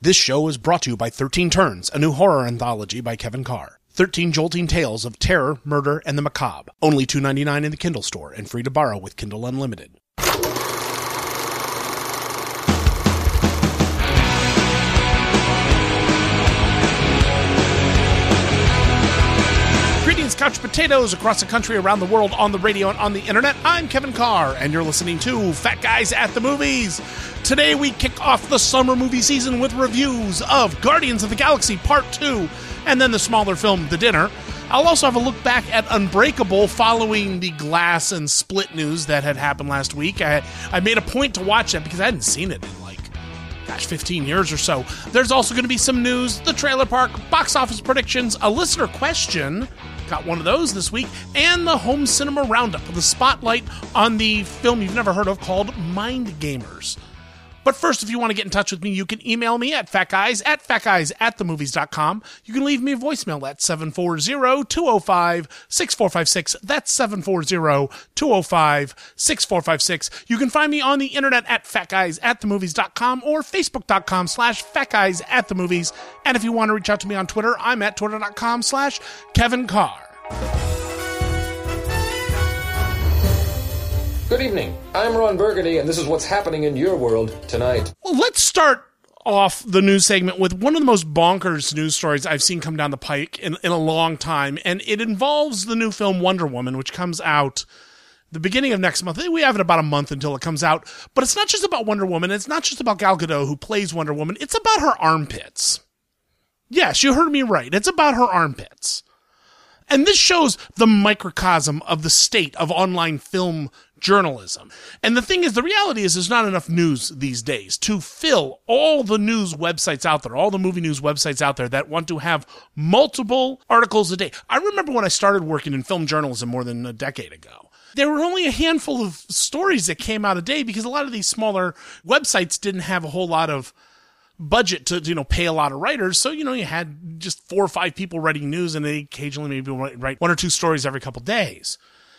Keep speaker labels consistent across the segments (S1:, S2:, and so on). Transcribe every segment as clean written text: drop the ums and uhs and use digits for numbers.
S1: This show is brought to you by 13 Turns, a new horror anthology by Kevin Carr. 13 jolting tales of terror, murder, and the macabre. Only $2.99 in the Kindle store and free to borrow with Kindle Unlimited. Greetings, couch potatoes across the country, around the world, on the radio, and on the internet. I'm Kevin Carr, and you're listening to Fat Guys at the Movies. Today we kick off the summer movie season with reviews of Guardians of the Galaxy Part 2, and then the smaller film, The Dinner. I'll also have a look back at Unbreakable following the Glass and Split news that had happened last week. I made a point to watch that because I hadn't seen it in 15 years or so. There's also going to be some news, the trailer park, box office predictions, a listener question, got one of those this week, and the home cinema roundup with a spotlight on the film you've never heard of called Mind Gamers. But first, if you want to get in touch with me, you can email me at fatguys@themovies.com. You can leave me a voicemail at 740-205-6456. That's 740-205-6456. You can find me on the internet at fatguysatthemovies.com or facebook.com/fatguysatthemovies. And if you want to reach out to me on Twitter, I'm at twitter.com/Kevin Carr.
S2: Good evening. I'm Ron Burgundy, and this is what's happening in your world tonight.
S1: Well, let's start off the news segment with one of the most bonkers news stories I've seen come down the pike in a long time, and it involves the new film Wonder Woman, which comes out the beginning of next month. We have it about a month until it comes out, but it's not just about Wonder Woman. It's not just about Gal Gadot, who plays Wonder Woman. It's about her armpits. Yes, you heard me right. It's about her armpits. And this shows the microcosm of the state of online film journalism. And the thing is, the reality is there's not enough news these days to fill all the news websites out there, all the movie news websites out there that want to have multiple articles a day. I remember when I started working in film journalism more than a decade ago, there were only a handful of stories that came out a day because a lot of these smaller websites didn't have a whole lot of budget to, pay a lot of writers. So, you had just 4 or 5 people writing news, and they occasionally maybe write 1 or 2 stories every couple days.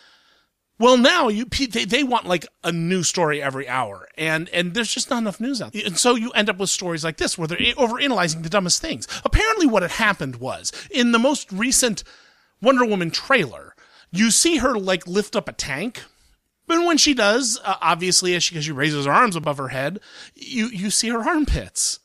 S1: Well, now they want like a new story every hour, and there's just not enough news out there. And so you end up with stories like this where they're overanalyzing the dumbest things. Apparently what had happened was, in the most recent Wonder Woman trailer, you see her lift up a tank. But when she does, obviously, as she raises her arms above her head, you see her armpits.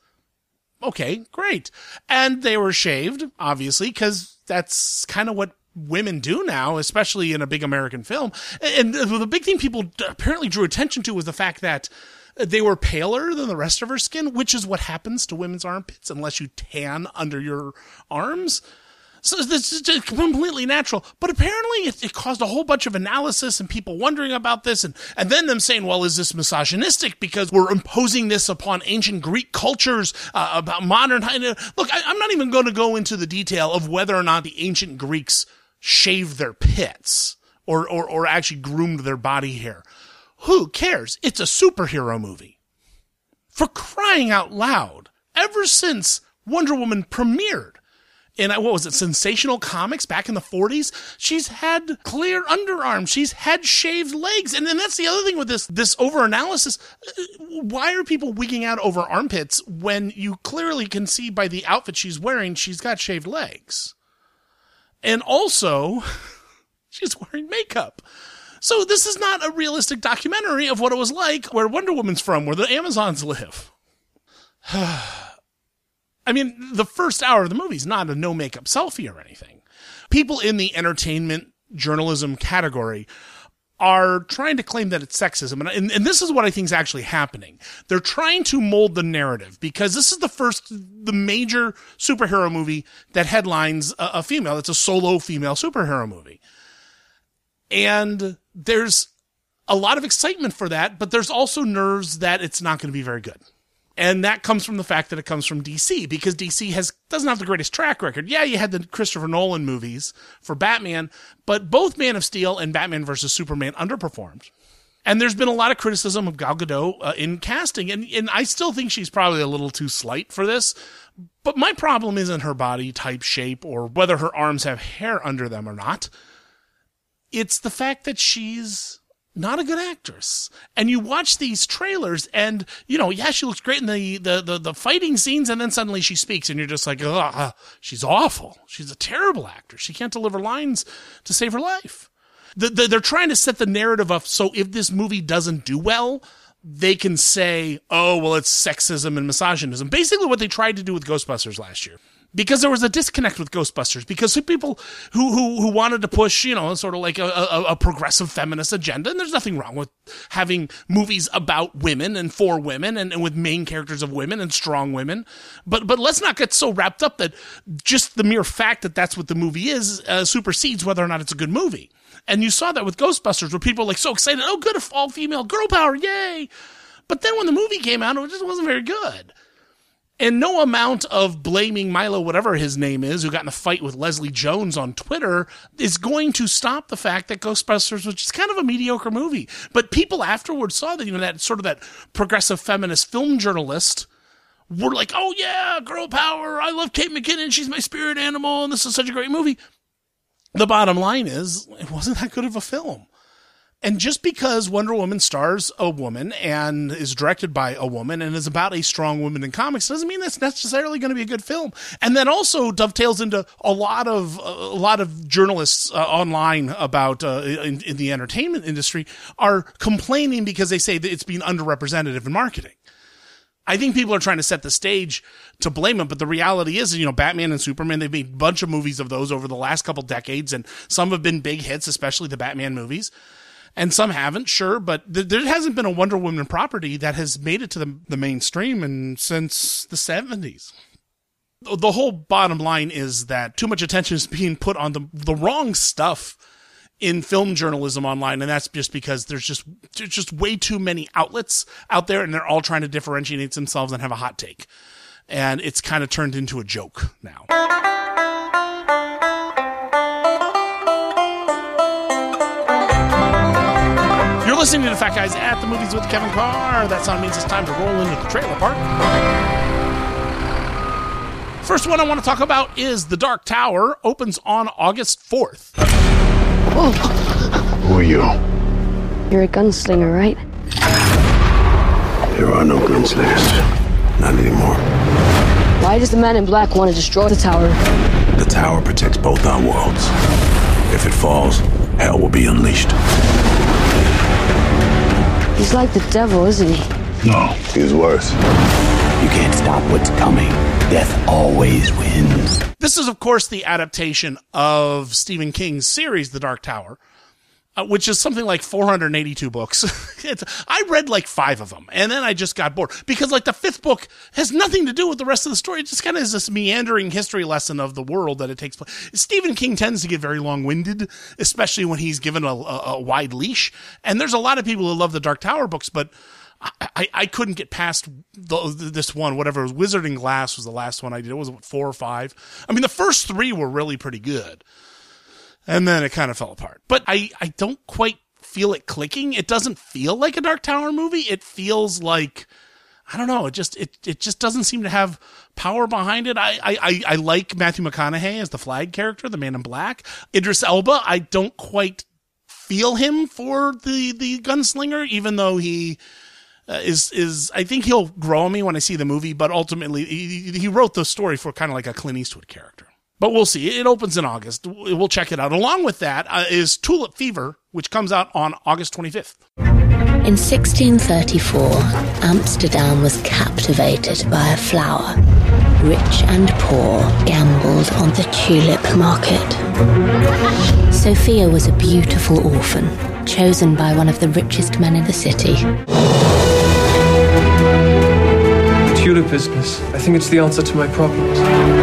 S1: Okay, great. And they were shaved, obviously, because that's kind of what women do now, especially in a big American film. And the big thing people apparently drew attention to was the fact that they were paler than the rest of her skin, which is what happens to women's armpits unless you tan under your arms. So this is just completely natural. But apparently it caused a whole bunch of analysis and people wondering about this. And then them saying, well, is this misogynistic because we're imposing this upon ancient Greek cultures about modern... Look, I'm not even going to go into the detail of whether or not the ancient Greeks shaved their pits or actually groomed their body hair. Who cares? It's a superhero movie. For crying out loud, ever since Wonder Woman premiered, in, Sensational Comics back in the 40s, she's had clear underarms. She's had shaved legs. And then that's the other thing with this over-analysis. Why are people wigging out over armpits when you clearly can see by the outfit she's wearing, she's got shaved legs? And also, she's wearing makeup. So this is not a realistic documentary of what it was like where Wonder Woman's from, where the Amazons live. I mean, the first hour of the movie is not a no-makeup selfie or anything. People in the entertainment journalism category are trying to claim that it's sexism. And this is what I think is actually happening. They're trying to mold the narrative because this is the major superhero movie that headlines a female. It's a solo female superhero movie. And there's a lot of excitement for that, but there's also nerves that it's not going to be very good. And that comes from the fact that it comes from DC, because DC doesn't have the greatest track record. Yeah, you had the Christopher Nolan movies for Batman, but both Man of Steel and Batman vs. Superman underperformed. And there's been a lot of criticism of Gal Gadot in casting, and I still think she's probably a little too slight for this. But my problem isn't her body type, shape, or whether her arms have hair under them or not. It's the fact that she's not a good actress. And you watch these trailers and, you know, yeah, she looks great in the fighting scenes, and then suddenly she speaks and you're just like, ugh, she's awful. She's a terrible actress. She can't deliver lines to save her life. They're trying to set the narrative up so if this movie doesn't do well, they can say, oh, well, it's sexism and misogynism. Basically what they tried to do with Ghostbusters last year. Because there was a disconnect with Ghostbusters. Because some people who wanted to push, you know, sort of like a progressive feminist agenda, and there's nothing wrong with having movies about women and for women and with main characters of women and strong women. But let's not get so wrapped up that just the mere fact that that's what the movie is supersedes whether or not it's a good movie. And you saw that with Ghostbusters, where people were like so excited, oh, good, all-female girl power, yay! But then when the movie came out, it just wasn't very good. And no amount of blaming Milo, whatever his name is, who got in a fight with Leslie Jones on Twitter, is going to stop the fact that Ghostbusters was just kind of a mediocre movie. But people afterwards saw that, you know, that sort of that progressive feminist film journalist were like, oh yeah, girl power, I love Kate McKinnon, she's my spirit animal, and this is such a great movie. The bottom line is, it wasn't that good of a film. And just because Wonder Woman stars a woman and is directed by a woman and is about a strong woman in comics doesn't mean that's necessarily going to be a good film. And that also dovetails into a lot of journalists online about in the entertainment industry are complaining because they say that it's being underrepresented in marketing. I think people are trying to set the stage to blame him, but the reality is, you know, Batman and Superman, they've made a bunch of movies of those over the last couple decades, and some have been big hits, especially the Batman movies, and some haven't, sure, but there hasn't been a Wonder Woman property that has made it to the mainstream since the 70s. The whole bottom line is that too much attention is being put on the wrong stuff in film journalism online, and that's just because there's just way too many outlets out there, and they're all trying to differentiate themselves and have a hot take. And it's kind of turned into a joke now. You're listening to the Fat Guys at the Movies with Kevin Carr. That sound means it's time to roll into the trailer park. First one I want to talk about is The Dark Tower. Opens on August 4th.
S3: Whoa.
S4: Who are you?
S3: You're a gunslinger, right?
S4: There are no gunslingers. Not anymore.
S3: Why does the man in black want to destroy the tower?
S4: The tower protects both our worlds. If it falls, hell will be unleashed.
S3: He's like the devil, isn't he?
S4: No, he's worse.
S5: You can't stop what's coming. Death always wins.
S1: This is, of course, the adaptation of Stephen King's series, The Dark Tower, which is something like 482 books. I read like 5 of them, and then I just got bored. Because like the 5th book has nothing to do with the rest of the story. It just kind of is this meandering history lesson of the world that it takes place. Stephen King tends to get very long-winded, especially when he's given a wide leash. And there's a lot of people who love the Dark Tower books, but I couldn't get past this one, whatever it was. Wizarding Glass was the last one I did. It was 4 or 5. I mean, the first 3 were really pretty good. And then it kind of fell apart. But I don't quite feel it clicking. It doesn't feel like a Dark Tower movie. It feels like, I don't know, it just doesn't seem to have power behind it. I like Matthew McConaughey as the Flag character, the Man in Black. Idris Elba, I don't quite feel him for the gunslinger, even though he is I think he'll grow on me when I see the movie, but ultimately he wrote the story for kind of like a Clint Eastwood character. But we'll see. It opens in August. We'll check it out. Along with that is Tulip Fever, which comes out on August 25th.
S6: In 1634, Amsterdam was captivated by a flower. Rich and poor gambled on the tulip market. Sophia was a beautiful orphan, chosen by one of the richest men in the city.
S7: Tulip business. I think it's the answer to my problems.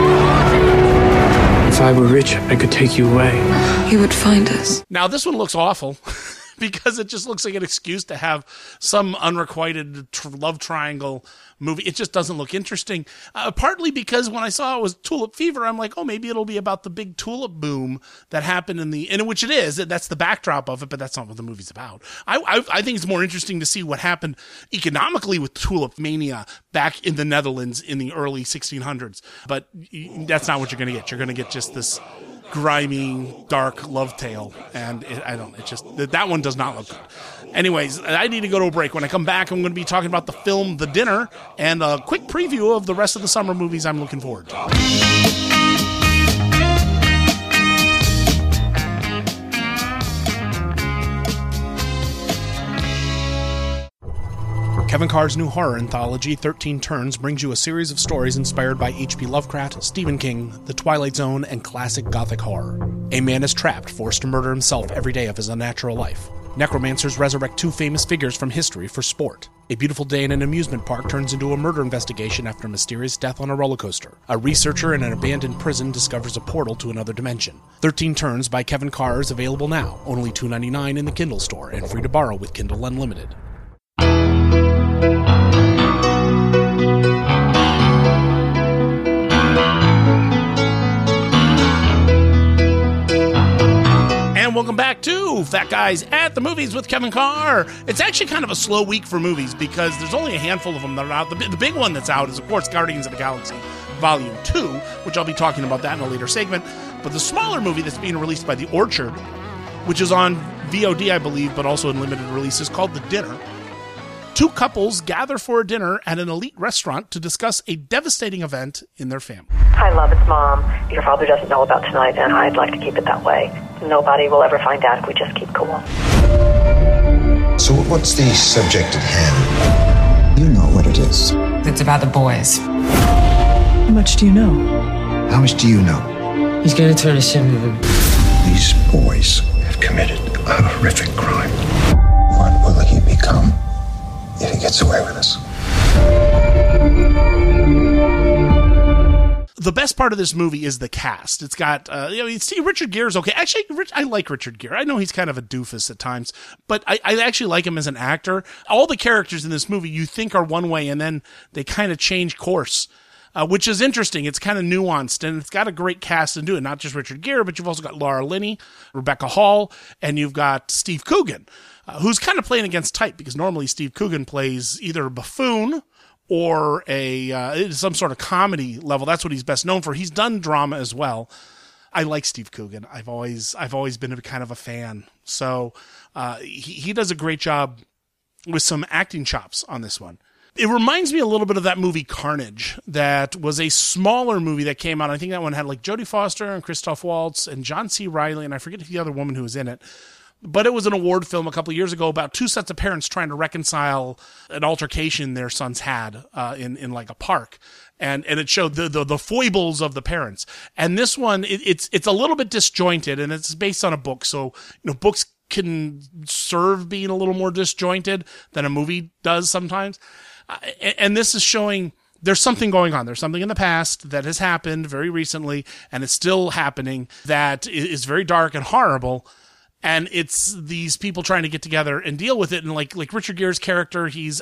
S7: If I were rich, I could take you away.
S8: He would find us.
S1: Now, this one looks awful because it just looks like an excuse to have some unrequited love triangle movie. It just doesn't look interesting. Partly because when I saw it was Tulip Fever, I'm like, oh, maybe it'll be about the big tulip boom that happened in which it is. That's the backdrop of it, but that's not what the movie's about. I think it's more interesting to see what happened economically with tulip mania back in the Netherlands in the early 1600s. But that's not what you're going to get. You're going to get just this grimy, dark love tale. And that one does not look good. Anyways, I need to go to a break. When I come back, I'm going to be talking about the film The Dinner and a quick preview of the rest of the summer movies I'm looking forward to. Kevin Carr's new horror anthology, 13 Turns, brings you a series of stories inspired by H.P. Lovecraft, Stephen King, The Twilight Zone, and classic gothic horror. A man is trapped, forced to murder himself every day of his unnatural life. Necromancers resurrect two famous figures from history for sport. A beautiful day in an amusement park turns into a murder investigation after a mysterious death on a roller coaster. A researcher in an abandoned prison discovers a portal to another dimension. 13 Turns by Kevin Carr is available now, only $2.99 in the Kindle store, and free to borrow with Kindle Unlimited. And welcome back to Fat Guys at the Movies with Kevin Carr. It's actually kind of a slow week for movies because there's only a handful of them that are out. The big one that's out is, of course, Guardians of the Galaxy Volume 2, which I'll be talking about that in a later segment. But the smaller movie that's being released by The Orchard, which is on VOD, I believe, but also in limited release, is called The Dinner. Two couples gather for a dinner at an elite restaurant to discuss a devastating event in their family.
S9: Hi, love, it's Mom. Your father doesn't know about tonight, and I'd like to keep it that way. Nobody will ever find out if we just keep cool.
S10: So what's the subject at hand? You know what it is.
S8: It's about the boys. How much do you know?
S10: How much do you know?
S11: He's going to turn us in with him.
S10: These boys have committed a horrific crime. What will he become if he gets away with this?
S1: The best part of this movie is the cast. It's got, Richard Gere's okay. Actually, I like Richard Gere. I know he's kind of a doofus at times, but I actually like him as an actor. All the characters in this movie you think are one way, and then they kind of change course, which is interesting. It's kind of nuanced, and it's got a great cast to do it. Not just Richard Gere, but you've also got Laura Linney, Rebecca Hall, and you've got Steve Coogan, who's kind of playing against type, because normally Steve Coogan plays either a buffoon or some sort of comedy level. That's what he's best known for. He's done drama as well. I like Steve Coogan. I've always been a kind of a fan. So he does a great job with some acting chops on this one. It reminds me a little bit of that movie Carnage, that was a smaller movie that came out. I think that one had like Jodie Foster and Christoph Waltz and John C. Reilly, and I forget the other woman who was in it. But it was an award film a couple of years ago about two sets of parents trying to reconcile an altercation their sons had in like a park. And it showed the foibles of the parents. And this one, it's a little bit disjointed, and it's based on a book. So, books can serve being a little more disjointed than a movie does sometimes. And this is showing there's something going on. There's something in the past that has happened very recently, and it's still happening, that is very dark and horrible. And it's these people trying to get together and deal with it. And like Richard Gere's character, he's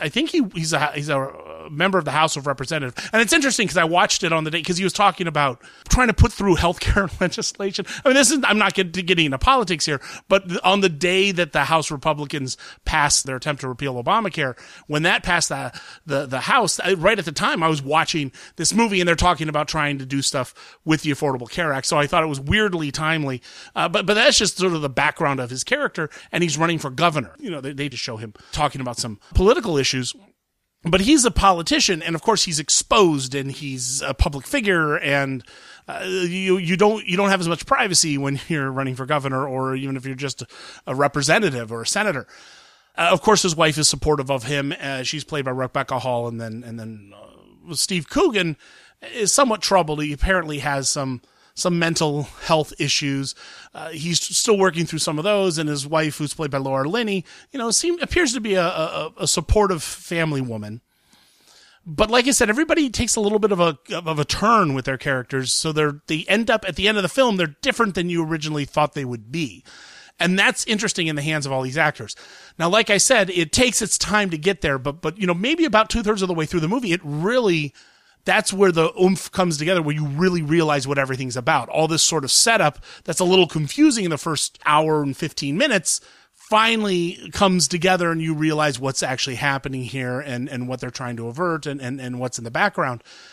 S1: a member of the House of Representatives. And it's interesting because I watched it on the day, because he was talking about trying to put through healthcare legislation. I mean, I'm not getting into politics here, but on the day that the House Republicans passed their attempt to repeal Obamacare, when that passed the House, right at the time I was watching this movie, and they're talking about trying to do stuff with the Affordable Care Act. So I thought it was weirdly timely. But that's just sort of the background of his character, and he's running for governor. They just show him talking about some political issues, but he's a politician, and of course he's exposed, and he's a public figure, and you don't have as much privacy when you're running for governor, or even if you're just a representative or a senator. Of course, his wife is supportive of him. She's played by Rebecca Hall, and then Steve Coogan is somewhat troubled. He apparently has some mental health issues. He's still working through some of those, and his wife, who's played by Laura Linney, appears to be a supportive family woman. But like I said, everybody takes a little bit of a turn with their characters, so they end up at the end of the film, they're different than you originally thought they would be. And that's interesting in the hands of all these actors. Now, like I said, it takes its time to get there, but maybe about 2/3 of the way through the movie, that's where the oomph comes together, where you really realize what everything's about. All this sort of setup that's a little confusing in the first hour and 15 minutes finally comes together, and you realize what's actually happening here and what they're trying to avert and what's in the background.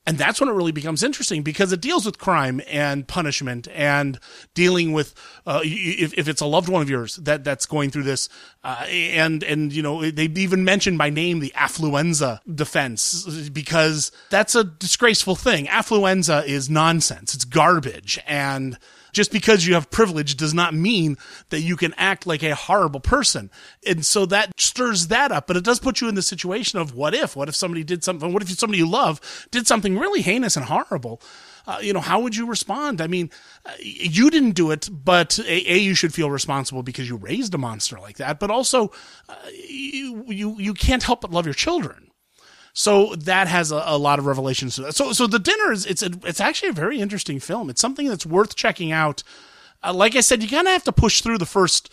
S1: And that's when it really becomes interesting, because it deals with crime and punishment and dealing with, if it's a loved one of yours that's going through this, and they even mention by name the affluenza defense, because that's a disgraceful thing. Affluenza is nonsense. It's garbage. And just because you have privilege does not mean that you can act like a horrible person. And so that stirs that up, but it does put you in the situation of what if somebody did something, what if somebody you love did something really heinous and horrible? How would you respond? I mean, you didn't do it, but you should feel responsible because you raised a monster like that, but also you can't help but love your children. So that has a lot of revelations to that. So The Dinner it's actually a very interesting film. It's something that's worth checking out. Like I said, you kind of have to push through the first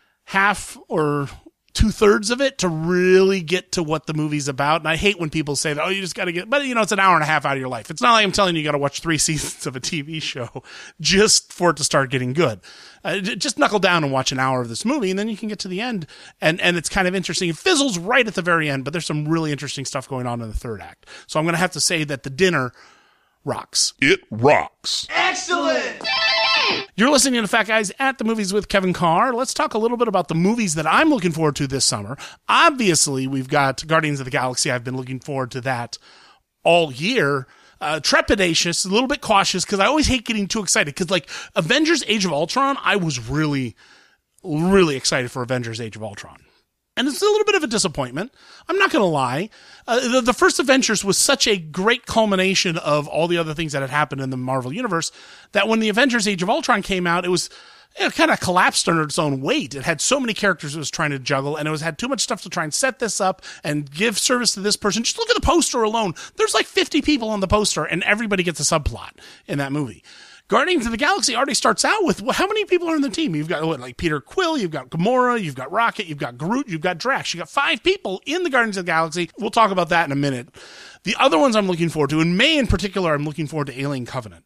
S1: half or 2/3 of it to really get to what the movie's about. And I hate when people say that, you just got to but it's an hour and a half out of your life. It's not like I'm telling you got to watch 3 seasons of a TV show just for it to start getting good. Just knuckle down and watch an hour of this movie, and then you can get to the end. And it's kind of interesting. It fizzles right at the very end, but there's some really interesting stuff going on in the third act. So I'm going to have to say that The Dinner rocks.
S4: It rocks.
S11: Excellent!
S1: You're listening to Fat Guys at the Movies with Kevin Carr. Let's talk a little bit about the movies that I'm looking forward to this summer. Obviously, we've got Guardians of the Galaxy. I've been looking forward to that all year. Trepidatious, a little bit cautious, because I always hate getting too excited. Because like Avengers Age of Ultron, I was really, really excited for Avengers Age of Ultron. And it's a little bit of a disappointment. I'm not going to lie. The first Avengers was such a great culmination of all the other things that had happened in the Marvel Universe that when the Avengers Age of Ultron came out, it was kind of collapsed under its own weight. It had so many characters it was trying to juggle, and it had too much stuff to try and set this up and give service to this person. Just look at the poster alone. There's like 50 people on the poster, and everybody gets a subplot in that movie. Guardians of the Galaxy already starts out with, how many people are in the team? You've got Peter Quill, you've got Gamora, you've got Rocket, you've got Groot, you've got Drax. You've got 5 people in the Guardians of the Galaxy. We'll talk about that in a minute. The other ones I'm looking forward to, in May in particular, I'm looking forward to Alien Covenant.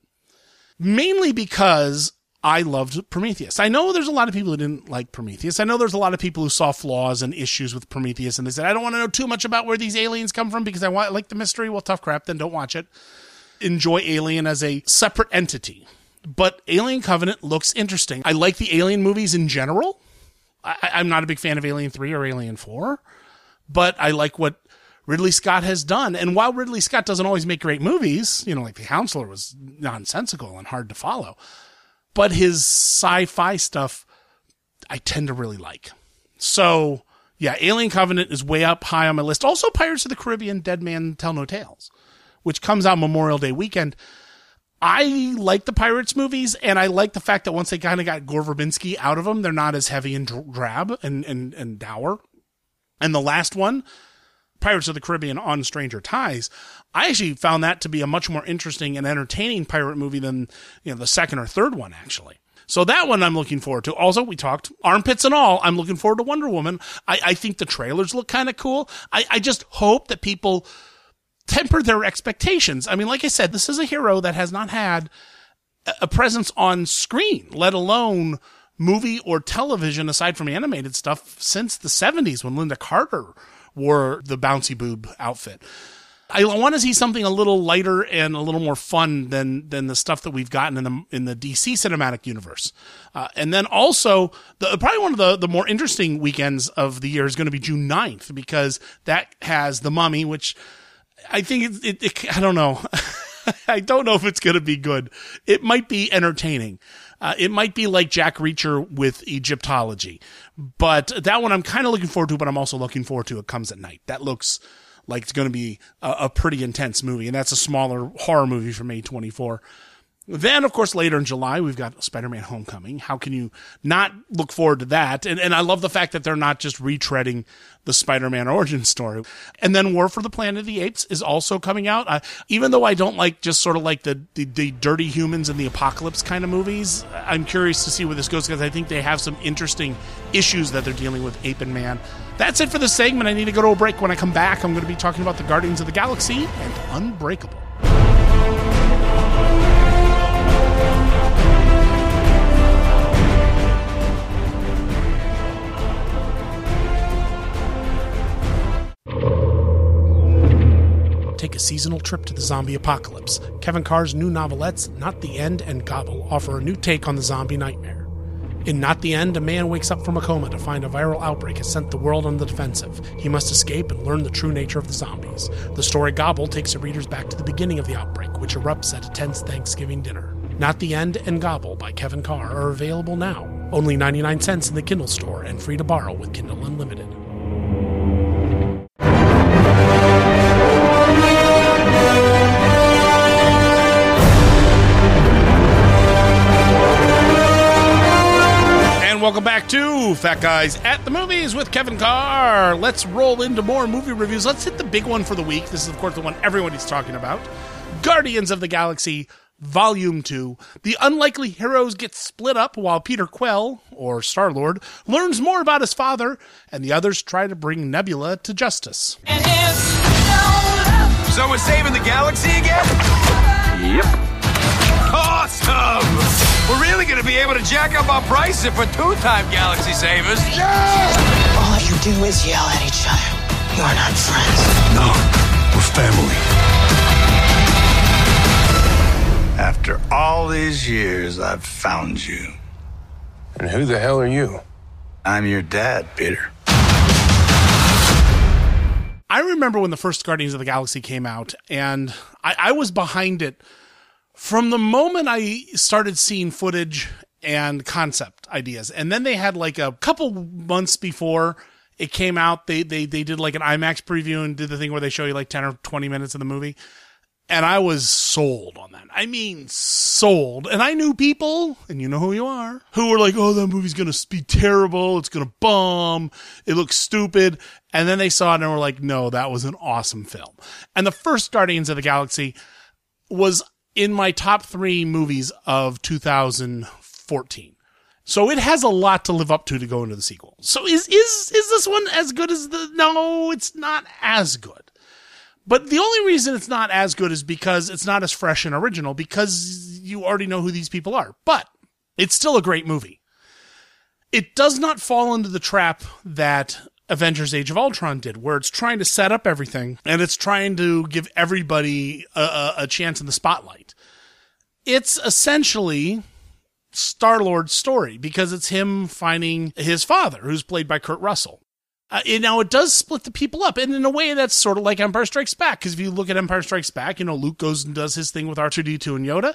S1: Mainly because I loved Prometheus. I know there's a lot of people who didn't like Prometheus. I know there's a lot of people who saw flaws and issues with Prometheus, and they said, I don't want to know too much about where these aliens come from because I like the mystery. Well, tough crap, then don't watch it. Enjoy Alien as a separate entity. But Alien Covenant looks interesting. I like the Alien movies in general. I'm not a big fan of Alien 3 or Alien 4, but I like what Ridley Scott has done. And while Ridley Scott doesn't always make great movies, like The Counselor was nonsensical and hard to follow, but his sci-fi stuff I tend to really like. So, yeah, Alien Covenant is way up high on my list. Also, Pirates of the Caribbean, Dead Man Tell No Tales, which comes out Memorial Day weekend. I like the Pirates movies, and I like the fact that once they kind of got Gore Verbinski out of them, they're not as heavy and drab and dour. And the last one, Pirates of the Caribbean on Stranger Tides, I actually found that to be a much more interesting and entertaining pirate movie than the second or third one, actually. So that one I'm looking forward to. Also, we talked armpits and all. I'm looking forward to Wonder Woman. I think the trailers look kind of cool. I just hope that people temper their expectations. I mean, like I said, this is a hero that has not had a presence on screen, let alone movie or television, aside from animated stuff, since the 70s when Linda Carter wore the bouncy boob outfit. I want to see something a little lighter and a little more fun than the stuff that we've gotten in the DC cinematic universe. And then also, probably one of the more interesting weekends of the year is going to be June 9th, because that has The Mummy, which I think it I don't know. I don't know if it's going to be good. It might be entertaining. It might be like Jack Reacher with Egyptology. But that one I'm kind of looking forward to, but I'm also looking forward to It Comes at Night. That looks like it's going to be a pretty intense movie, and that's a smaller horror movie from A24. Then, of course, later in July, we've got Spider-Man Homecoming. How can you not look forward to that? And I love the fact that they're not just retreading the Spider-Man origin story. And then War for the Planet of the Apes is also coming out. Even though I don't like just sort of like the dirty humans and the apocalypse kind of movies, I'm curious to see where this goes, because I think they have some interesting issues that they're dealing with, Ape and Man. That's it for this segment. I need to go to a break. When I come back, I'm going to be talking about the Guardians of the Galaxy and Unbreakable. Take a seasonal trip to the zombie apocalypse. Kevin Carr's new novelettes, Not the End and Gobble, offer a new take on the zombie nightmare. In Not the End, a man wakes up from a coma to find a viral outbreak has sent the world on the defensive. He must escape and learn the true nature of the zombies. The story Gobble takes the readers back to the beginning of the outbreak, which erupts at a tense Thanksgiving dinner. Not the End and Gobble by Kevin Carr are available now. Only 99 cents in the Kindle store and free to borrow with Kindle Unlimited. And welcome back to Fat Guys at the Movies with Kevin Carr. Let's roll into more movie reviews. Let's hit the big one for the week. This is, of course, the one everybody's talking about. Guardians of the Galaxy Volume 2. The unlikely heroes get split up while Peter Quill, or Star-Lord, learns more about his father, and the others try to bring Nebula to justice.
S11: So we're saving the galaxy again? Yep. Awesome! We're really going to be able to jack up our price if we're two-time galaxy savers. Yeah!
S12: All you do is yell at each other. You're not friends.
S4: No, we're family.
S11: After all these years, I've found you.
S7: And who the hell are you?
S11: I'm your dad, Peter.
S1: I remember when the first Guardians of the Galaxy came out, and I was behind it from the moment I started seeing footage and concept ideas. And then they had like a couple months before it came out, they did like an IMAX preview and did the thing where they show you like 10 or 20 minutes of the movie. And I was sold on that. I mean, sold. And I knew people, and you know who you are, who were like, oh, that movie's going to be terrible. It's going to bomb. It looks stupid. And then they saw it and were like, no, that was an awesome film. And the first Guardians of the Galaxy was in my top 3 movies of 2014. So it has a lot to live up to go into the sequel. So is this one as good as no, it's not as good. But the only reason it's not as good is because it's not as fresh and original, because you already know who these people are. But it's still a great movie. It does not fall into the trap that Avengers Age of Ultron did, where it's trying to set up everything and it's trying to give everybody a chance in the spotlight. It's essentially Star-Lord's story, because it's him finding his father, who's played by Kurt Russell. Now, it does split the people up, and in a way, that's sort of like Empire Strikes Back, because if you look at Empire Strikes Back, Luke goes and does his thing with R2-D2 and Yoda,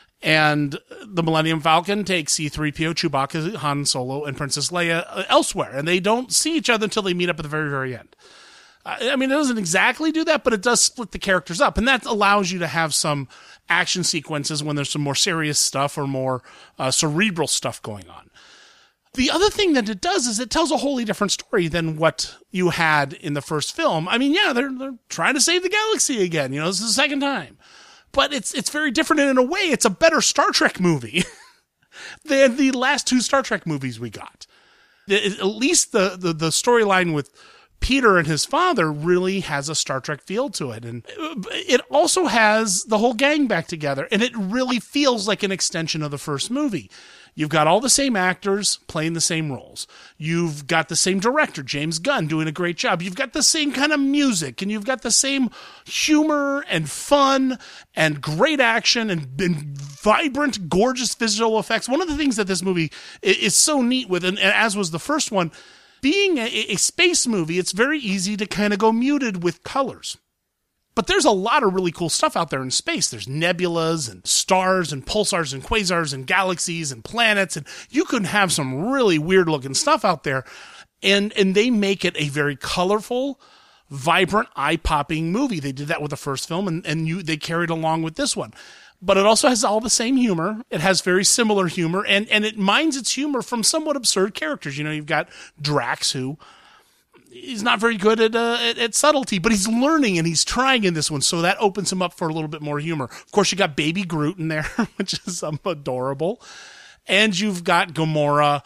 S1: and the Millennium Falcon takes C-3PO, Chewbacca, Han Solo, and Princess Leia elsewhere, and they don't see each other until they meet up at the very, very end. I mean, it doesn't exactly do that, but it does split the characters up, and that allows you to have some action sequences when there's some more serious stuff or more cerebral stuff going on. The other thing that it does is it tells a wholly different story than what you had in the first film. I mean, yeah, they're trying to save the galaxy again. This is the second time. But it's very different, and in a way, it's a better Star Trek movie than the last 2 Star Trek movies we got. At least the storyline with Peter and his father really has a Star Trek feel to it. And it also has the whole gang back together, and it really feels like an extension of the first movie. You've got all the same actors playing the same roles. You've got the same director, James Gunn, doing a great job. You've got the same kind of music, and you've got the same humor and fun and great action and vibrant, gorgeous visual effects. One of the things that this movie is so neat with, and as was the first one, being a space movie, it's very easy to kind of go muted with colors. But there's a lot of really cool stuff out there in space. There's nebulas and stars and pulsars and quasars and galaxies and planets. And you can have some really weird looking stuff out there. And they make it a very colorful, vibrant, eye-popping movie. They did that with the first film, and they carried along with this one. But it also has all the same humor. It has very similar humor, and it mines its humor from somewhat absurd characters. You've got Drax, who he's not very good at subtlety, but he's learning and he's trying in this one, so that opens him up for a little bit more humor. Of course, you got Baby Groot in there, which is adorable. And you've got Gamora,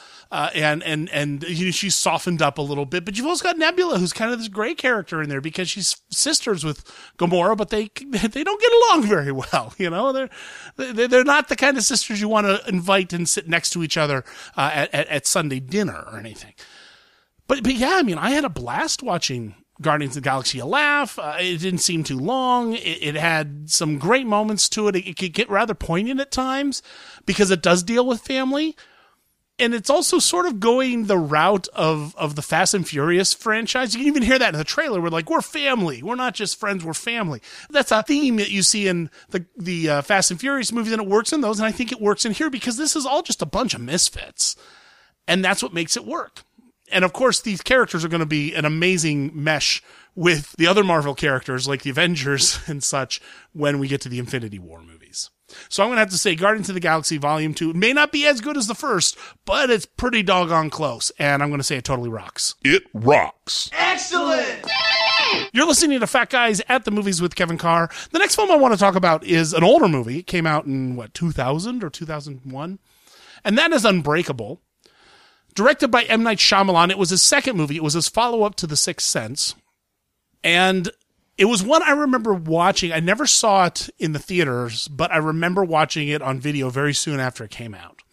S1: and she's softened up a little bit. But you've also got Nebula, who's kind of this gray character in there because she's sisters with Gamora, but they don't get along very well. They're not the kind of sisters you want to invite and sit next to each other at Sunday dinner or anything. But yeah, I mean, I had a blast watching Guardians of the Galaxy a laugh. It didn't seem too long. It had some great moments to it. It could get rather poignant at times because it does deal with family. And it's also sort of going the route of the Fast and Furious franchise. You can even hear that in the trailer. We're like, we're family. We're not just friends, we're family. That's a theme that you see in the Fast and Furious movies, and it works in those, and I think it works in here because this is all just a bunch of misfits. And that's what makes it work. And of course, these characters are going to be an amazing mesh with the other Marvel characters like the Avengers and such when we get to the Infinity War movies. So I'm going to have to say Guardians of the Galaxy Volume 2 may not be as good as the first, but it's pretty doggone close. And I'm going to say it totally rocks.
S4: It rocks.
S11: Excellent!
S1: You're listening to Fat Guys at the Movies with Kevin Carr. The next film I want to talk about is an older movie. It came out in, 2000 or 2001? And that is Unbreakable. Directed by M. Night Shyamalan. It was his second movie. It was his follow-up to The Sixth Sense. And it was one I remember watching. I never saw it in the theaters, but I remember watching it on video very soon after it came out.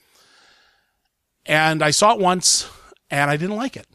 S1: And I saw it once, and I didn't like it.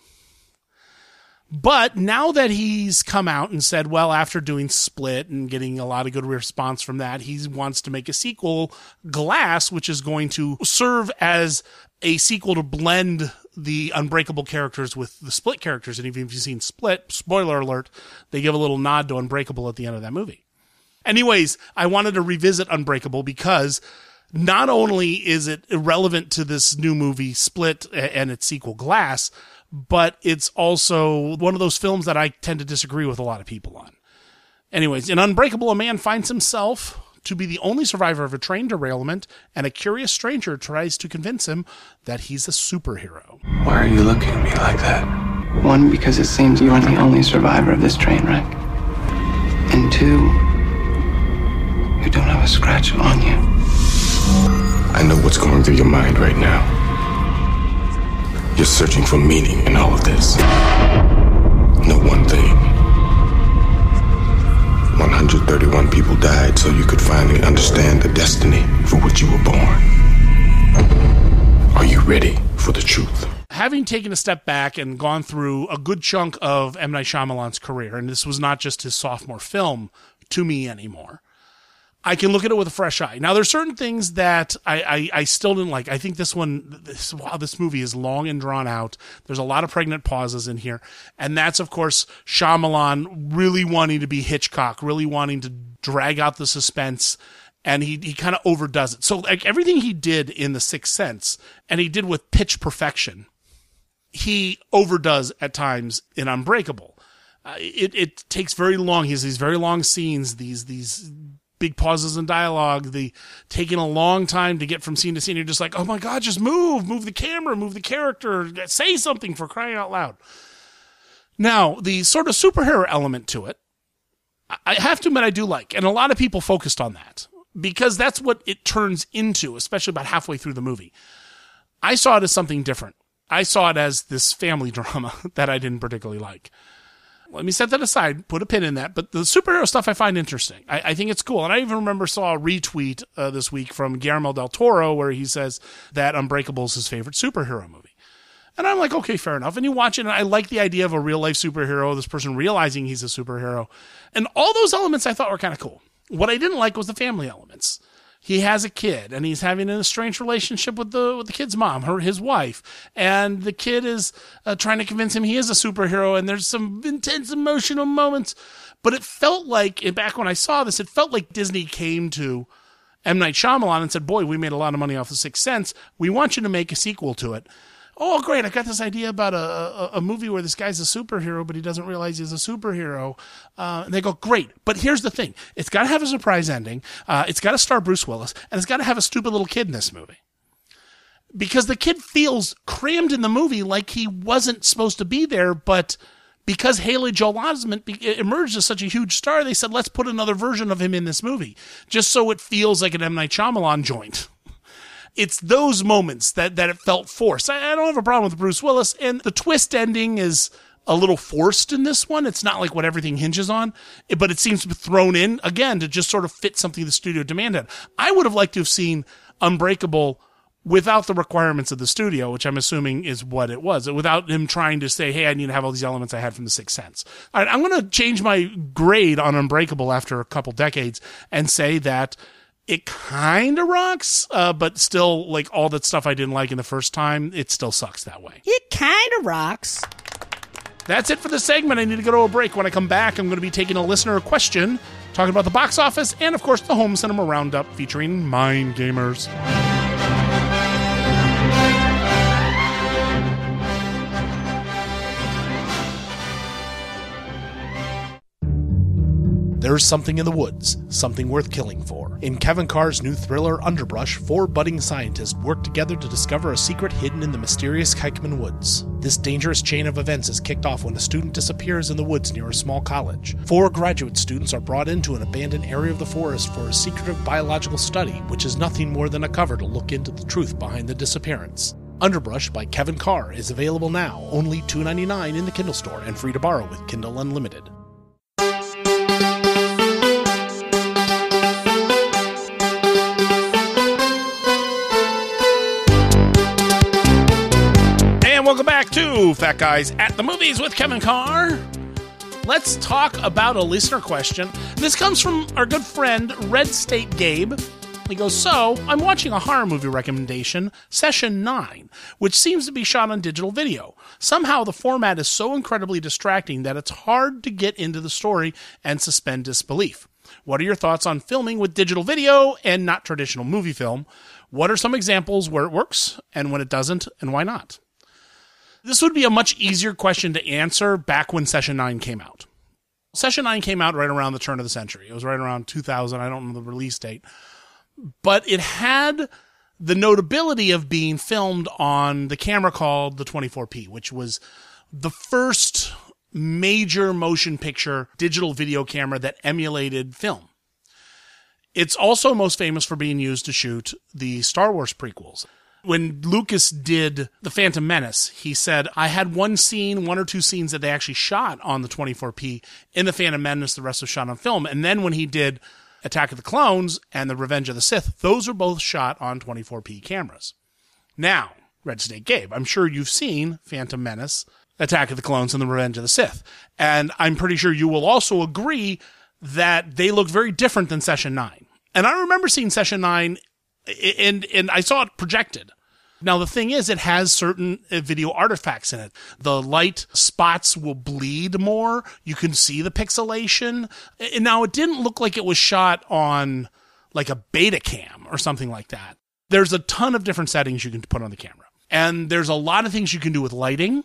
S1: But now that he's come out and said, well, after doing Split and getting a lot of good response from that, he wants to make a sequel, Glass, which is going to serve as a sequel to blend the Unbreakable characters with the Split characters. And even if you've seen Split, spoiler alert, they give a little nod to Unbreakable at the end of that movie. Anyways, I wanted to revisit Unbreakable because not only is it irrelevant to this new movie Split and its sequel Glass, but it's also one of those films that I tend to disagree with a lot of people on. Anyways, in Unbreakable, a man finds himself to be the only survivor of a train derailment, and a curious stranger tries to convince him that he's a superhero.
S7: Why are you looking at me like that?
S13: One, because it seems you are the only survivor of this train wreck. And two, you don't have a scratch on you.
S10: I know what's going through your mind right now. You're searching for meaning in all of this. Know one thing. 131 people died so you could finally understand the destiny for which you were born. Are you ready for the truth?
S1: Having taken a step back and gone through a good chunk of M. Night Shyamalan's career, and this was not just his sophomore film to me anymore, I can look at it with a fresh eye. Now, there's certain things that I still didn't like. I think this movie is long and drawn out. There's a lot of pregnant pauses in here. And that's, of course, Shyamalan really wanting to be Hitchcock, really wanting to drag out the suspense. And he kind of overdoes it. So, like, everything he did in The Sixth Sense, and he did with pitch perfection, he overdoes at times in Unbreakable. It takes very long. He has these very long scenes, these big pauses in dialogue, the taking a long time to get from scene to scene. You're just like, oh my God, just move the camera, move the character, say something, for crying out loud. Now, the sort of superhero element to it, I have to admit I do like, and a lot of people focused on that because that's what it turns into, especially about halfway through the movie. I saw it as something different. I saw it as this family drama that I didn't particularly like. Let me set that aside, put a pin in that. But the superhero stuff I find interesting. I think it's cool. And I even saw a retweet this week from Guillermo del Toro where he says that Unbreakable is his favorite superhero movie. And I'm like, okay, fair enough. And you watch it, and I like the idea of a real-life superhero, this person realizing he's a superhero. And all those elements I thought were kind of cool. What I didn't like was the family elements. He has a kid, and he's having an estranged relationship with the kid's mom, his wife, and the kid is trying to convince him he is a superhero, and there's some intense emotional moments. But it felt like, back when I saw this, it felt like Disney came to M. Night Shyamalan and said, boy, we made a lot of money off The Sixth Sense. We want you to make a sequel to it. Oh, great, I got this idea about a movie where this guy's a superhero, but he doesn't realize he's a superhero. And they go, great, but here's the thing. It's got to have a surprise ending. It's got to star Bruce Willis, and it's got to have a stupid little kid in this movie. Because the kid feels crammed in the movie like he wasn't supposed to be there, but because Haley Joel Osment emerged as such a huge star, they said, let's put another version of him in this movie, just so it feels like an M. Night Shyamalan joint. It's those moments that it felt forced. I don't have a problem with Bruce Willis, and the twist ending is a little forced in this one. It's not like what everything hinges on, but it seems to be thrown in, again, to just sort of fit something the studio demanded. I would have liked to have seen Unbreakable without the requirements of the studio, which I'm assuming is what it was, without him trying to say, hey, I need to have all these elements I had from The Sixth Sense. All right, I'm going to change my grade on Unbreakable after a couple decades and say that it kind of rocks, but still, like, all that stuff I didn't like in the first time, it still sucks that way.
S14: It kind of rocks.
S1: That's it for this segment. I need to go to a break. When I come back, I'm going to be taking a listener question, talking about the box office, and, of course, the Home Cinema Roundup featuring Mind Gamers. There's something in the woods, something worth killing for. In Kevin Carr's new thriller, Underbrush, 4 budding scientists work together to discover a secret hidden in the mysterious Kikeman Woods. This dangerous chain of events is kicked off when a student disappears in the woods near a small college. 4 graduate students are brought into an abandoned area of the forest for a secretive biological study, which is nothing more than a cover to look into the truth behind the disappearance. Underbrush by Kevin Carr is available now, only $2.99 in the Kindle store and free to borrow with Kindle Unlimited. Welcome back to Fat Guys at the Movies with Kevin Carr. Let's talk about a listener question. This comes from our good friend, Red State Gabe. He goes, so, I'm watching a horror movie recommendation, Session 9, which seems to be shot on digital video. Somehow the format is so incredibly distracting that it's hard to get into the story and suspend disbelief. What are your thoughts on filming with digital video and not traditional movie film? What are some examples where it works and when it doesn't, and why not? This would be a much easier question to answer back when Session 9 came out. Session 9 came out right around the turn of the century. It was right around 2000. I don't know the release date. But it had the notability of being filmed on the camera called the 24p, which was the first major motion picture digital video camera that emulated film. It's also most famous for being used to shoot the Star Wars prequels. When Lucas did The Phantom Menace, he said, I had one or two scenes that they actually shot on the 24p in The Phantom Menace, the rest was shot on film. And then when he did Attack of the Clones and The Revenge of the Sith, those are both shot on 24p cameras. Now, Red State Gabe, I'm sure you've seen Phantom Menace, Attack of the Clones, and The Revenge of the Sith. And I'm pretty sure you will also agree that they look very different than Session 9. And I remember seeing Session 9, and I saw it projected. Now, the thing is, it has certain video artifacts in it. The light spots will bleed more. You can see the pixelation. And now, it didn't look like it was shot on like a Betacam or something like that. There's a ton of different settings you can put on the camera. And there's a lot of things you can do with lighting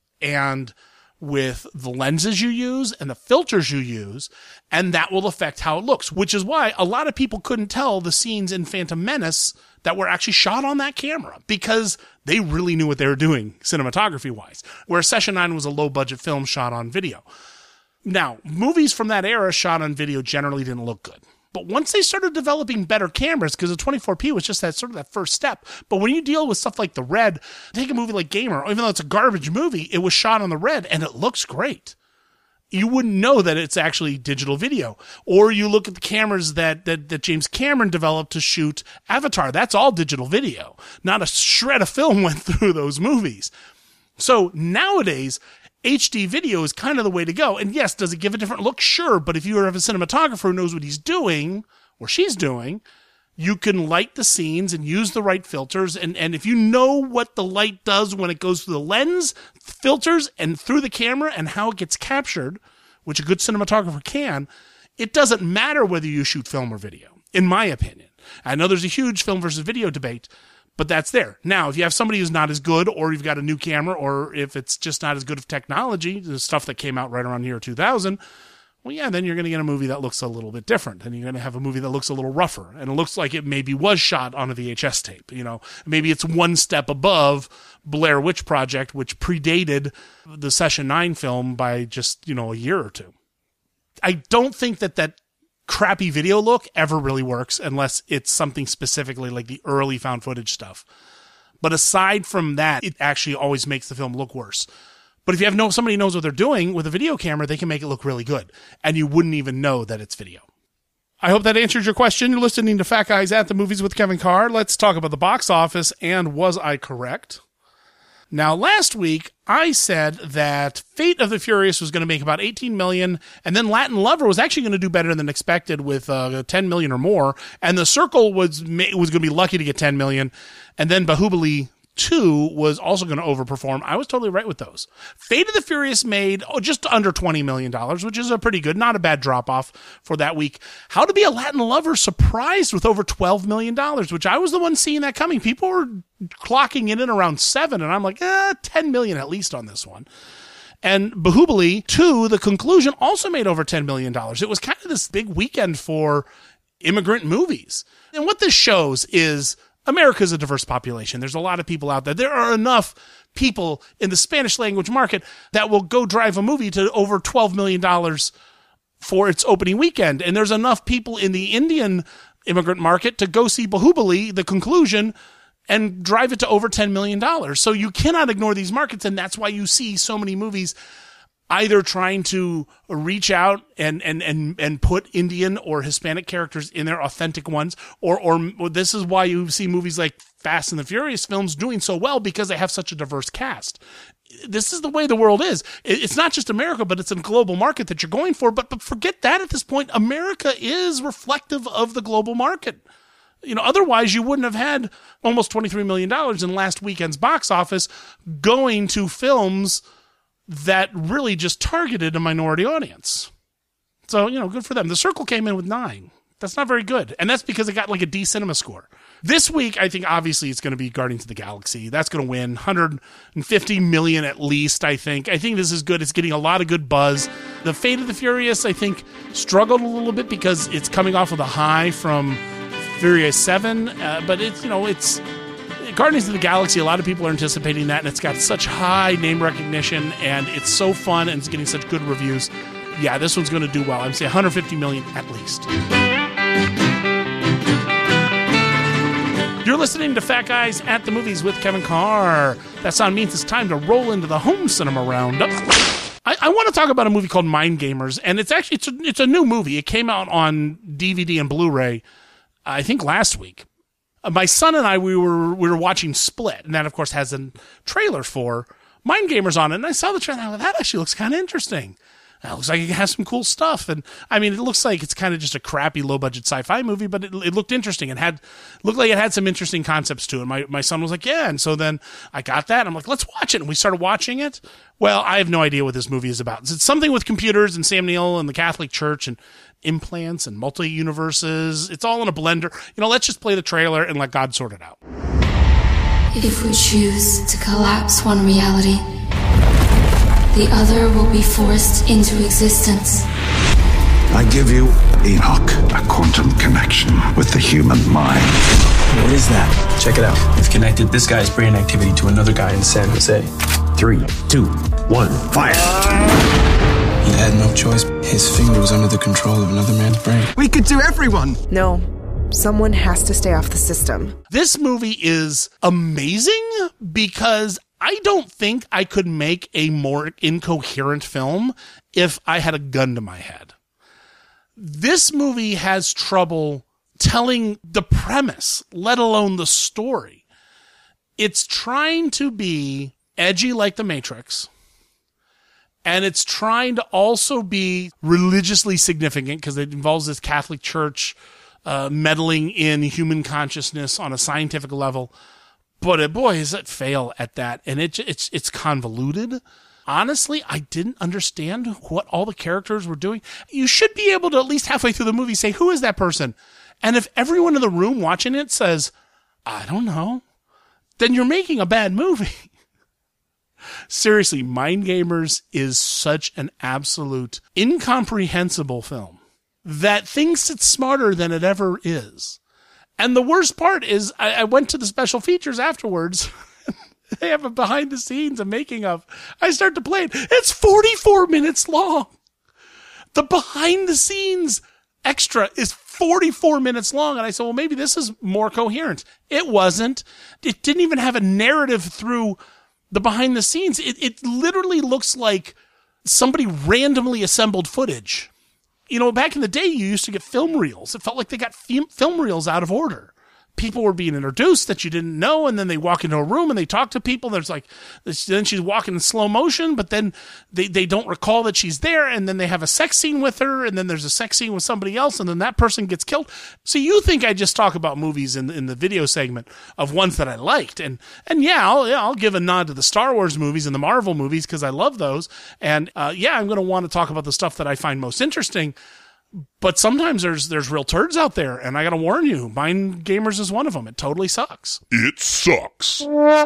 S1: and with the lenses you use and the filters you use, and that will affect how it looks, which is why a lot of people couldn't tell the scenes in Phantom Menace that were actually shot on that camera because they really knew what they were doing cinematography-wise, whereas Session 9 was a low-budget film shot on video. Now, movies from that era shot on video generally didn't look good. But once they started developing better cameras, because the 24p was just that first step. But when you deal with stuff like the Red, take a movie like Gamer, even though it's a garbage movie, it was shot on the Red and it looks great. You wouldn't know that it's actually digital video. Or you look at the cameras that James Cameron developed to shoot Avatar. That's all digital video. Not a shred of film went through those movies. So nowadays, HD video is kind of the way to go. And yes, does it give a different look? Sure. But if you have a cinematographer who knows what he's doing, or she's doing, you can light the scenes and use the right filters. And if you know what the light does when it goes through the lens, filters, and through the camera and how it gets captured, which a good cinematographer can, it doesn't matter whether you shoot film or video, in my opinion. I know there's a huge film versus video debate, but that's there. Now, if you have somebody who's not as good, or you've got a new camera, or if it's just not as good of technology, the stuff that came out right around year 2000, well, yeah, then you're going to get a movie that looks a little bit different. And you're going to have a movie that looks a little rougher. And it looks like it maybe was shot on a VHS tape. You know, maybe it's one step above Blair Witch Project, which predated the Session 9 film by just, a year or two. I don't think that crappy video look ever really works unless it's something specifically like the early found footage stuff. But aside from that, it actually always makes the film look worse. But if you have somebody who knows what they're doing with a video camera, they can make it look really good. And you wouldn't even know that it's video. I hope that answers your question. You're listening to Fat Guys at the Movies with Kevin Carr. Let's talk about the box office, and was I correct? Now, last week, I said that Fate of the Furious was going to make about $18 million, and then Latin Lover was actually going to do better than expected with $10 million or more, and The Circle was going to be lucky to get $10 million, and then Bahubali 2 was also going to overperform. I was totally right with those. Fate of the Furious made just under $20 million, which is a pretty good, not a bad drop-off for that week. How to Be a Latin Lover surprised with over $12 million, which I was the one seeing that coming. People were clocking it in around 7, and I'm like, 10 million at least on this one. And Bahubali 2, The Conclusion, also made over $10 million. It was kind of this big weekend for immigrant movies. And what this shows is America's a diverse population. There's a lot of people out there. There are enough people in the Spanish language market that will go drive a movie to over $12 million for its opening weekend. And there's enough people in the Indian immigrant market to go see Bahubali, The Conclusion, and drive it to over $10 million. So you cannot ignore these markets, and that's why you see so many movies either trying to reach out and put Indian or Hispanic characters in their authentic ones, or this is why you see movies like Fast and the Furious films doing so well, because they have such a diverse cast. This is the way the world is. It's not just America, but it's a global market that you're going for. But forget that at this point. America is reflective of the global market. Otherwise you wouldn't have had almost $23 million in last weekend's box office going to films that really just targeted a minority audience. So, good for them. The Circle came in with 9. That's not very good. And that's because it got like a D cinema score. This week, I think obviously it's going to be Guardians of the Galaxy. That's going to win $150 million at least, I think. I think this is good. It's getting a lot of good buzz. The Fate of the Furious, I think, struggled a little bit because it's coming off of a high from Furious 7. But it's Guardians of the Galaxy, a lot of people are anticipating that, and it's got such high name recognition, and it's so fun, and it's getting such good reviews. Yeah, this one's going to do well. I'm saying $150 million at least. You're listening to Fat Guys at the Movies with Kevin Carr. That sound means it's time to roll into the home cinema roundup. I want to talk about a movie called Mind Gamers, and it's a new movie. It came out on DVD and Blu-ray, I think last week. My son and I, we were watching Split, and that, of course, has a trailer for Mind Gamers on it. And I saw the trailer, and I thought, that actually looks kind of interesting. It looks like it has some cool stuff. And, I mean, it looks like it's kind of just a crappy, low-budget sci-fi movie, but it looked interesting. It looked like it had some interesting concepts to it. My son was like, yeah. And so then I got that. I'm like, let's watch it. And we started watching it. Well, I have no idea what this movie is about. It's something with computers and Sam Neill and the Catholic Church and implants and multi-universes. It's all in a blender. Let's just play the trailer and let God sort it out.
S14: If we choose to collapse one reality, the other will be forced into existence.
S4: I give you Enoch, a quantum connection with the human mind.
S15: What is that? Check it out. We've connected this guy's brain activity to another guy in San Jose. 3, 2, 1, fire! He had no choice. His finger was under the control of another man's brain.
S16: We could do everyone! No. Someone has to stay off the system.
S1: This movie is amazing because I don't think I could make a more incoherent film if I had a gun to my head. This movie has trouble telling the premise, let alone the story. It's trying to be edgy like The Matrix, and it's trying to also be religiously significant because it involves this Catholic Church meddling in human consciousness on a scientific level. But boy, does it fail at that. And it's convoluted. Honestly, I didn't understand what all the characters were doing. You should be able to at least halfway through the movie say, who is that person? And if everyone in the room watching it says, I don't know, then you're making a bad movie. Seriously, Mind Gamers is such an absolute incomprehensible film that thinks it's smarter than it ever is. And the worst part is I went to the special features afterwards. They have a behind the scenes, a making of. I start to play it. It's 44 minutes long. The behind the scenes extra is 44 minutes long. And I said, well, maybe this is more coherent. It wasn't. It didn't even have a narrative through the behind the scenes. It literally looks like somebody randomly assembled footage back in the day, you used to get film reels. It felt like they got film reels out of order. People were being introduced that you didn't know, and then they walk into a room and they talk to people. There's like, then she's walking in slow motion, but then they don't recall that she's there, and then they have a sex scene with her, and then there's a sex scene with somebody else, and then that person gets killed. So you think I just talk about movies in the video segment of ones that I liked, and I'll give a nod to the Star Wars movies and the Marvel movies because I love those, and I'm going to want to talk about the stuff that I find most interesting. But sometimes there's real turds out there, and I gotta warn you, Mind Gamers is one of them. It totally sucks.
S4: It sucks.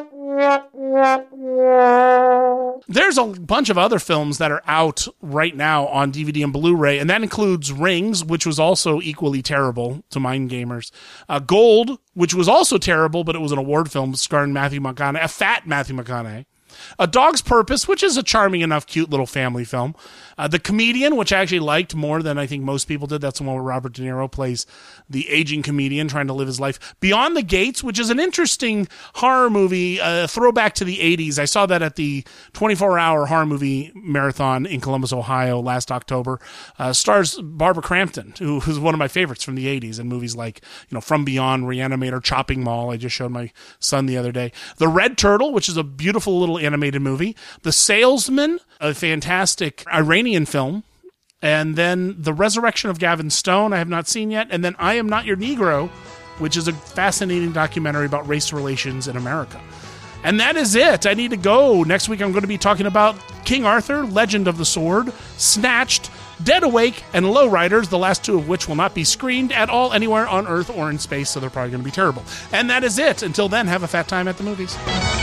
S1: There's a bunch of other films that are out right now on DVD and Blu-ray, and that includes Rings, which was also equally terrible to Mind Gamers. Gold, which was also terrible, but it was an award film starring Matthew McConaughey, a fat Matthew McConaughey. A Dog's Purpose, which is a charming enough, cute little family film. The Comedian, which I actually liked more than I think most people did. That's the one where Robert De Niro plays the aging comedian trying to live his life. Beyond the Gates, which is an interesting horror movie, throwback to the 80s. I saw that at the 24-hour horror movie marathon in Columbus, Ohio last October. Stars Barbara Crampton, who was one of my favorites from the 80s in movies like From Beyond, Reanimator, Chopping Mall. I just showed my son the other day. The Red Turtle, which is a beautiful little animated movie. The Salesman, a fantastic Iranian film. And then The Resurrection of Gavin Stone, I have not seen yet. And then I Am Not Your Negro, which is a fascinating documentary about race relations in America. And that is it. I need to go. Next week I'm going to be talking about King Arthur, Legend of the Sword, Snatched, Dead Awake, and Lowriders, the last two of which will not be screened at all anywhere on Earth or in space, so they're probably going to be terrible. And that is it. Until then, have a fat time at the movies.